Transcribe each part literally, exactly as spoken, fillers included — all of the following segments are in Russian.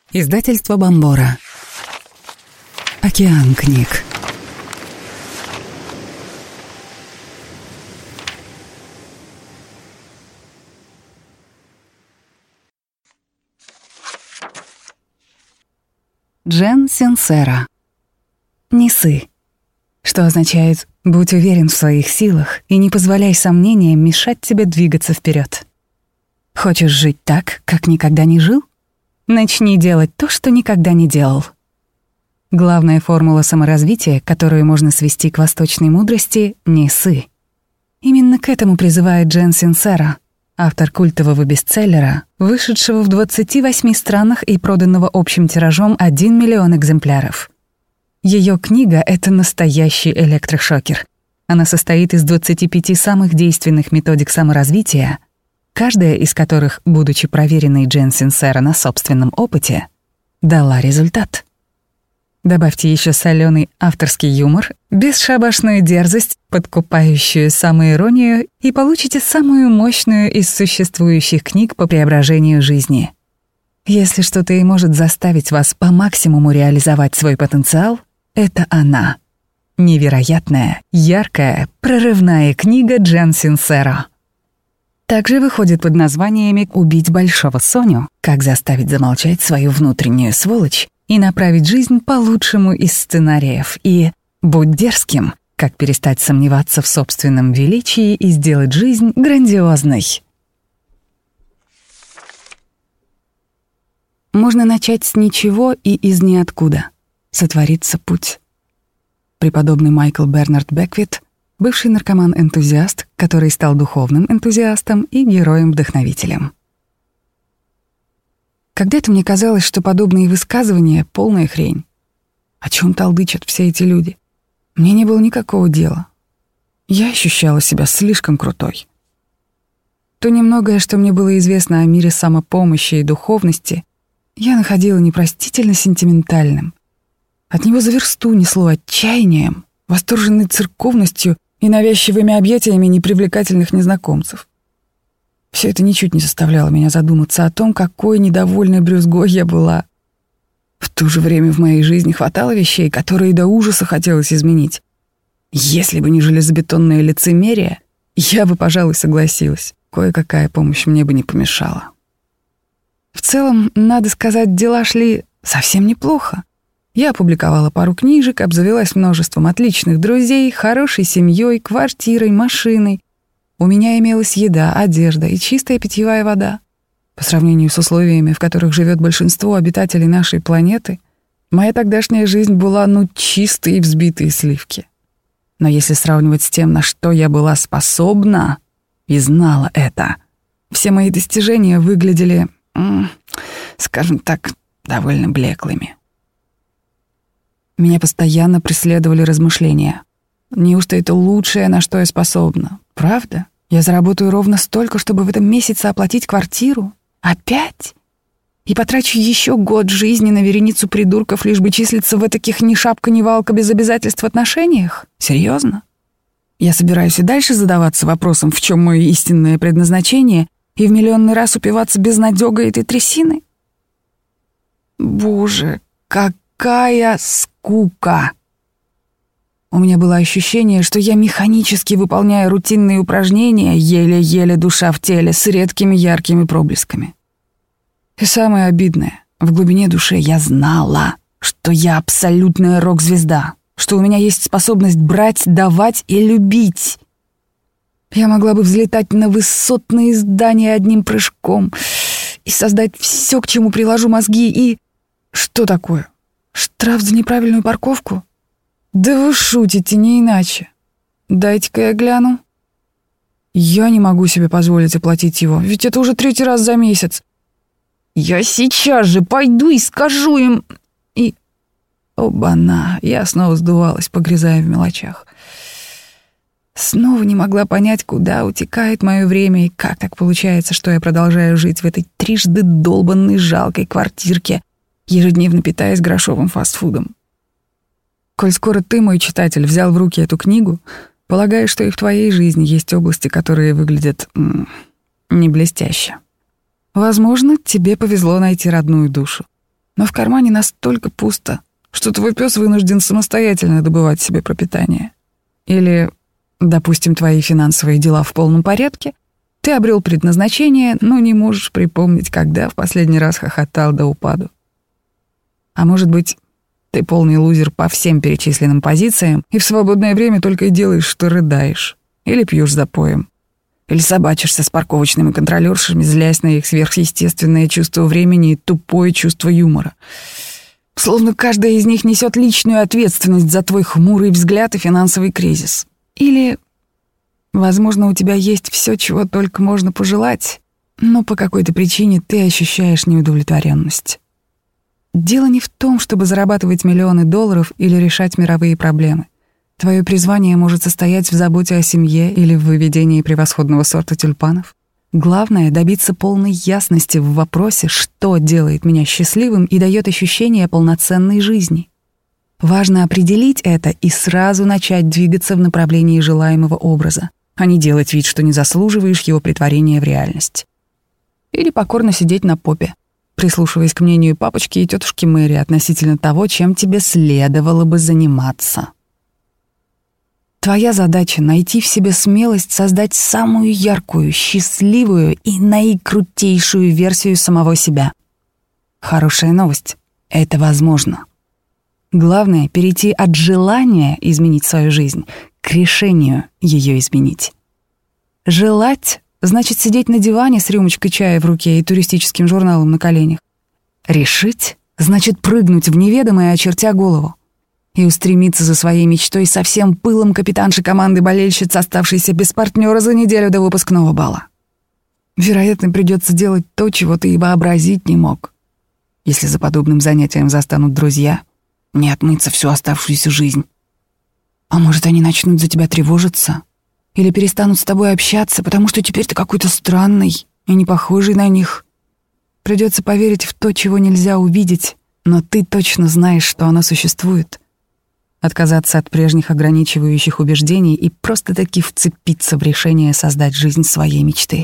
Издательство Бомбора. Океан книг. Джен Синсера. Не ссы. Что означает «будь уверен в своих силах и не позволяй сомнениям мешать тебе двигаться вперед». Хочешь жить так, как никогда не жил? Начни делать то, что никогда не делал. Главная формула саморазвития, которую можно свести к восточной мудрости — не ссы. Именно к этому призывает Джен Синсера, автор культового бестселлера, вышедшего в двадцати восьми странах и проданного общим тиражом один миллион экземпляров. Ее книга — это настоящий электрошокер. Она состоит из двадцати пяти самых действенных методик саморазвития, каждая из которых, будучи проверенной Джен Синсера на собственном опыте, дала результат. Добавьте еще соленый авторский юмор, бесшабашную дерзость, подкупающую самоиронию, и получите самую мощную из существующих книг по преображению жизни. Если что-то и может заставить вас по максимуму реализовать свой потенциал, это она. Невероятная, яркая, прорывная книга Джен Синсера. Также выходит под названиями «Убить большого Соню», «Как заставить замолчать свою внутреннюю сволочь» и «Направить жизнь по лучшему из сценариев» и «Будь дерзким», «Как перестать сомневаться в собственном величии и сделать жизнь грандиозной». Можно начать с ничего и из ниоткуда. Сотворится путь. Преподобный Майкл Бернард Беквит, бывший наркоман-энтузиаст, который стал духовным энтузиастом и героем-вдохновителем. Когда-то мне казалось, что подобные высказывания — полная хрень. О чем толдычат все эти люди? Мне не было никакого дела. Я ощущала себя слишком крутой. То немногое, что мне было известно о мире самопомощи и духовности, я находила непростительно сентиментальным. От него за версту несло отчаянием, восторженной церковностью и навязчивыми объятиями непривлекательных незнакомцев. Все это ничуть не заставляло меня задуматься о том, какой недовольной брюзгой я была. В то же время в моей жизни хватало вещей, которые до ужаса хотелось изменить. Если бы не железобетонное лицемерие, я бы, пожалуй, согласилась. Кое-какая помощь мне бы не помешала. В целом, надо сказать, дела шли совсем неплохо. Я опубликовала пару книжек, обзавелась множеством отличных друзей, хорошей семьей, квартирой, машиной. У меня имелась еда, одежда и чистая питьевая вода. По сравнению с условиями, в которых живет большинство обитателей нашей планеты, моя тогдашняя жизнь была, ну, чистые взбитые сливки. Но если сравнивать с тем, на что я была способна, и знала это, все мои достижения выглядели, скажем так, довольно блеклыми. Меня постоянно преследовали размышления. Неужто это лучшее, на что я способна? Правда? Я заработаю ровно столько, чтобы в этом месяце оплатить квартиру? Опять? И потрачу еще год жизни на вереницу придурков, лишь бы числиться в таких ни шапка, ни валка без обязательств в отношениях? Серьезно? Я собираюсь и дальше задаваться вопросом, в чем мое истинное предназначение, и в миллионный раз упиваться безнадёгой этой трясины? Боже, как Какая скука! У меня было ощущение, что я механически выполняю рутинные упражнения, еле-еле душа в теле, с редкими яркими проблесками. И самое обидное, в глубине души я знала, что я абсолютная рок-звезда, что у меня есть способность брать, давать и любить. Я могла бы взлетать на высотные здания одним прыжком и создать все, к чему приложу мозги, и... Что такое? Штраф за неправильную парковку? Да вы шутите, не иначе. Дайте-ка я гляну. Я не могу себе позволить оплатить его, ведь это уже третий раз за месяц. Я сейчас же пойду и скажу им... И... Оба-на, я снова сдувалась, погрязая в мелочах. Снова не могла понять, куда утекает мое время и как так получается, что я продолжаю жить в этой трижды долбанной жалкой квартирке, ежедневно питаясь грошовым фастфудом. Коль скоро ты, мой читатель, взял в руки эту книгу, полагаю, что и в твоей жизни есть области, которые выглядят м- не блестяще. Возможно, тебе повезло найти родную душу. но в кармане настолько пусто, что твой пес вынужден самостоятельно добывать себе пропитание. Или, допустим, твои финансовые дела в полном порядке, ты обрел предназначение, но не можешь припомнить, когда в последний раз хохотал до упаду. А может быть, ты полный лузер по всем перечисленным позициям и в свободное время только и делаешь, что рыдаешь. Или пьешь запоем. Или собачишься с парковочными контролершами, злясь на их сверхъестественное чувство времени и тупое чувство юмора. Словно каждая из них несет личную ответственность за твой хмурый взгляд и финансовый кризис. Или, возможно, у тебя есть все, чего только можно пожелать, но по какой-то причине ты ощущаешь неудовлетворенность. Дело не в том, чтобы зарабатывать миллионы долларов или решать мировые проблемы. Твое призвание может состоять в заботе о семье или в выведении превосходного сорта тюльпанов. Главное — добиться полной ясности в вопросе, что делает меня счастливым и дает ощущение полноценной жизни. Важно определить это и сразу начать двигаться в направлении желаемого образа, а не делать вид, что не заслуживаешь его претворения в реальность. Или покорно сидеть на попе, прислушиваясь к мнению папочки и тетушки Мэри относительно того, чем тебе следовало бы заниматься. Твоя задача — найти в себе смелость создать самую яркую, счастливую и наикрутейшую версию самого себя. Хорошая новость — это возможно. Главное — перейти от желания изменить свою жизнь к решению ее изменить. Желать — значит сидеть на диване с рюмочкой чая в руке и туристическим журналом на коленях. Решить — значит прыгнуть в неведомое, очертя голову, и устремиться за своей мечтой со всем пылом капитанши команды болельщиц, оставшейся без партнера за неделю до выпускного бала. Вероятно, придется делать то, чего ты и вообразить не мог. Если за подобным занятием застанут друзья, не отмыться всю оставшуюся жизнь. А может, они начнут за тебя тревожиться? Или перестанут с тобой общаться, потому что теперь ты какой-то странный и не похожий на них? Придется поверить в то, чего нельзя увидеть, но ты точно знаешь, что оно существует. Отказаться от прежних ограничивающих убеждений и просто-таки вцепиться в решение создать жизнь своей мечты.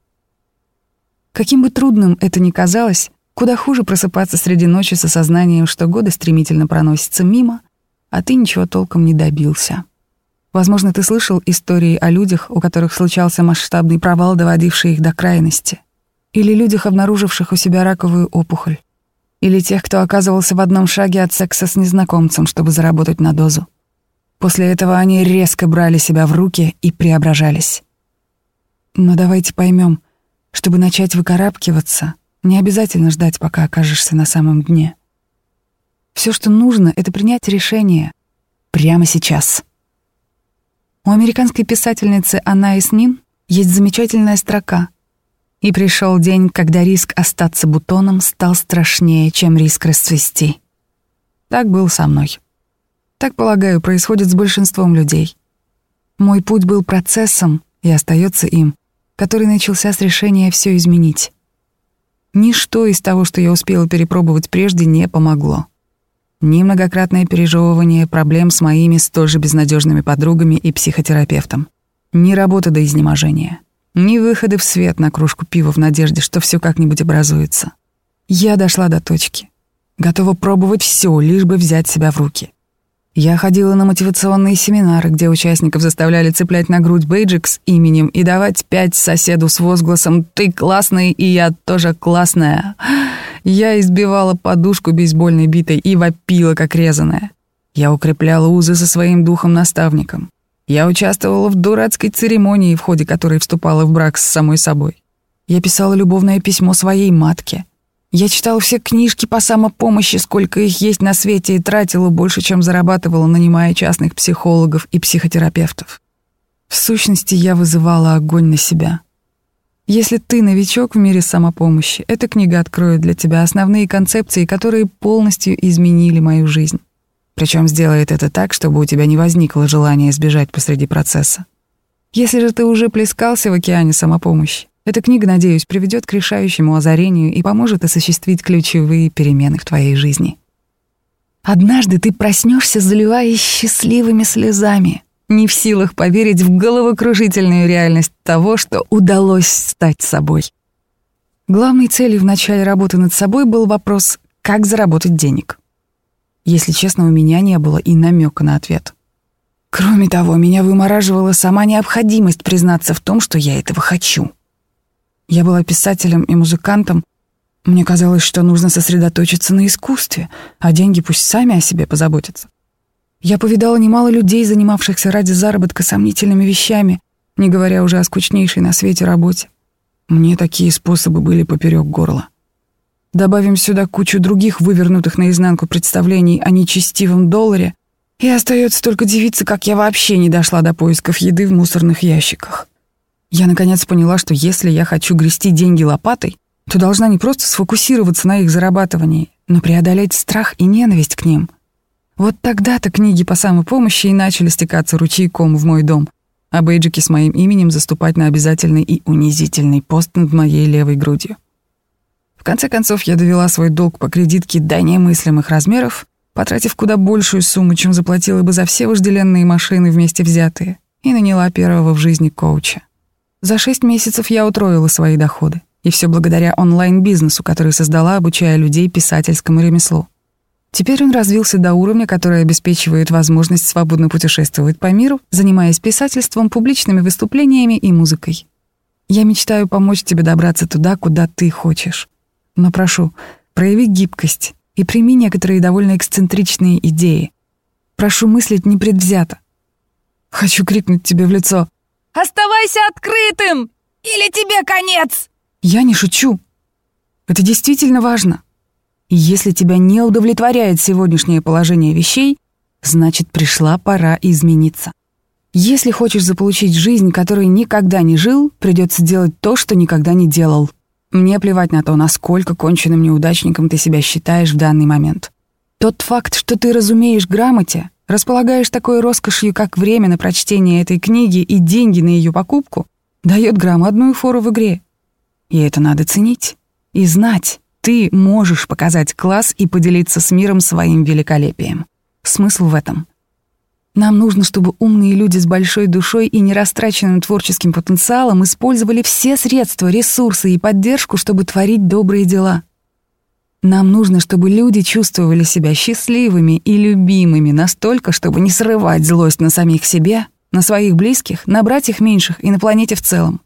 Каким бы трудным это ни казалось, куда хуже просыпаться среди ночи с осознанием, что годы стремительно проносятся мимо, а ты ничего толком не добился. Возможно, ты слышал истории о людях, у которых случался масштабный провал, доводивший их до крайности, или людях, обнаруживших у себя раковую опухоль, или тех, кто оказывался в одном шаге от секса с незнакомцем, чтобы заработать на дозу. После этого они резко брали себя в руки и преображались. Но давайте поймем, чтобы начать выкарабкиваться, не обязательно ждать, пока окажешься на самом дне. Все, что нужно, это принять решение прямо сейчас. У американской писательницы Анаис Нин есть замечательная строка: «И пришел день, когда риск остаться бутоном стал страшнее, чем риск расцвести». Так было со мной. Так, полагаю, происходит с большинством людей. Мой путь был процессом и остается им, который начался с решения все изменить. Ничто из того, что я успела перепробовать прежде, не помогло. Ни многократное пережевывание проблем с моими столь же безнадежными подругами и психотерапевтом, ни работа до изнеможения, ни выходы в свет на кружку пива в надежде, что все как-нибудь образуется. Я дошла до точки. Готова пробовать все, лишь бы взять себя в руки. Я ходила на мотивационные семинары, где участников заставляли цеплять на грудь бейджик с именем и давать пять соседу с возгласом «Ты классный, и я тоже классная». Я избивала подушку бейсбольной битой и вопила, как резаная. Я укрепляла узы со своим духом-наставником. Я участвовала в дурацкой церемонии, в ходе которой вступала в брак с самой собой. Я писала любовное письмо своей матке. Я читала все книжки по самопомощи, сколько их есть на свете, и тратила больше, чем зарабатывала, нанимая частных психологов и психотерапевтов. В сущности, я вызывала огонь на себя. Если ты новичок в мире самопомощи, эта книга откроет для тебя основные концепции, которые полностью изменили мою жизнь. Причем сделает это так, чтобы у тебя не возникло желания сбежать посреди процесса. Если же ты уже плескался в океане самопомощи, эта книга, надеюсь, приведет к решающему озарению и поможет осуществить ключевые перемены в твоей жизни. Однажды ты проснешься, заливаясь счастливыми слезами, не в силах поверить в головокружительную реальность того, что удалось стать собой. Главной целью в начале работы над собой был вопрос как заработать денег. Если честно, у меня не было и намека на ответ. Кроме того, меня вымораживала сама необходимость признаться в том, что я этого хочу. Я была писателем и музыкантом. Мне казалось, что нужно сосредоточиться на искусстве, а деньги пусть сами о себе позаботятся. Я повидала немало людей, занимавшихся ради заработка сомнительными вещами, не говоря уже о скучнейшей на свете работе. Мне такие способы были поперек горла. Добавим сюда кучу других вывернутых наизнанку представлений о нечестивом долларе, и остается только дивиться, как я вообще не дошла до поисков еды в мусорных ящиках. Я наконец поняла, что если я хочу грести деньги лопатой, то должна не просто сфокусироваться на их зарабатывании, но преодолеть страх и ненависть к ним. Вот тогда-то книги по самопомощи и начали стекаться ручейком в мой дом, а бейджики с моим именем заступать на обязательный и унизительный пост над моей левой грудью. В конце концов, я довела свой долг по кредитке до немыслимых размеров, потратив куда большую сумму, чем заплатила бы за все вожделенные машины вместе взятые, и наняла первого в жизни коуча. За шесть месяцев я утроила свои доходы, и все благодаря онлайн-бизнесу, который создала, обучая людей писательскому ремеслу. Теперь он развился до уровня, который обеспечивает возможность свободно путешествовать по миру, занимаясь писательством, публичными выступлениями и музыкой. Я мечтаю помочь тебе добраться туда, куда ты хочешь. Но прошу, прояви гибкость и прими некоторые довольно эксцентричные идеи. Прошу мыслить непредвзято. Хочу крикнуть тебе в лицо: «Оставайся открытым! Или тебе конец!» Я не шучу. Это действительно важно. И если тебя не удовлетворяет сегодняшнее положение вещей, значит, пришла пора измениться. Если хочешь заполучить жизнь, которой никогда не жил, придется делать то, что никогда не делал. Мне плевать на то, насколько конченным неудачником ты себя считаешь в данный момент. Тот факт, что ты разумеешь грамоте, располагаешь такой роскошью, как время на прочтение этой книги и деньги на ее покупку, дает громадную фору в игре. И это надо ценить и знать. Ты можешь показать класс и поделиться с миром своим великолепием. Смысл в этом. Нам нужно, чтобы умные люди с большой душой и нерастраченным творческим потенциалом использовали все средства, ресурсы и поддержку, чтобы творить добрые дела. Нам нужно, чтобы люди чувствовали себя счастливыми и любимыми настолько, чтобы не срывать злость на самих себе, на своих близких, на братьях меньших и на планете в целом.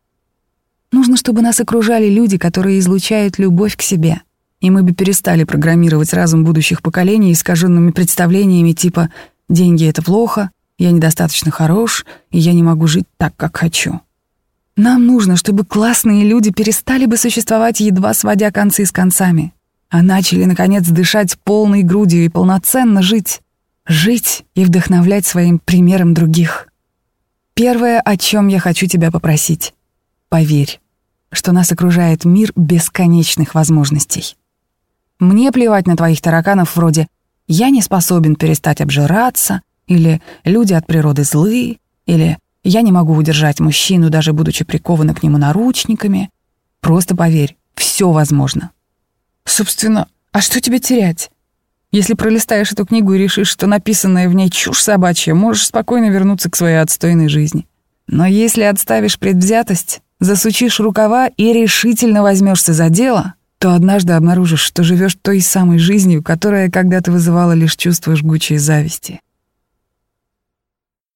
Нужно, чтобы нас окружали люди, которые излучают любовь к себе, и мы бы перестали программировать разум будущих поколений искаженными представлениями типа «деньги — это плохо», «я недостаточно хорош», и «я не могу жить так, как хочу». Нам нужно, чтобы классные люди перестали бы существовать, едва сводя концы с концами, а начали, наконец, дышать полной грудью и полноценно жить. Жить и вдохновлять своим примером других. Первое, о чем я хочу тебя попросить — поверь, что нас окружает мир бесконечных возможностей. Мне плевать на твоих тараканов вроде «я не способен перестать обжираться», или «люди от природы злые», или «я не могу удержать мужчину, даже будучи прикована к нему наручниками». Просто поверь, все возможно. Собственно, а что тебе терять? Если пролистаешь эту книгу и решишь, что написанное в ней чушь собачья, можешь спокойно вернуться к своей отстойной жизни. Но если отставишь предвзятость, засучишь рукава и решительно возьмешься за дело, то однажды обнаружишь, что живешь той самой жизнью, которая когда-то вызывала лишь чувство жгучей зависти.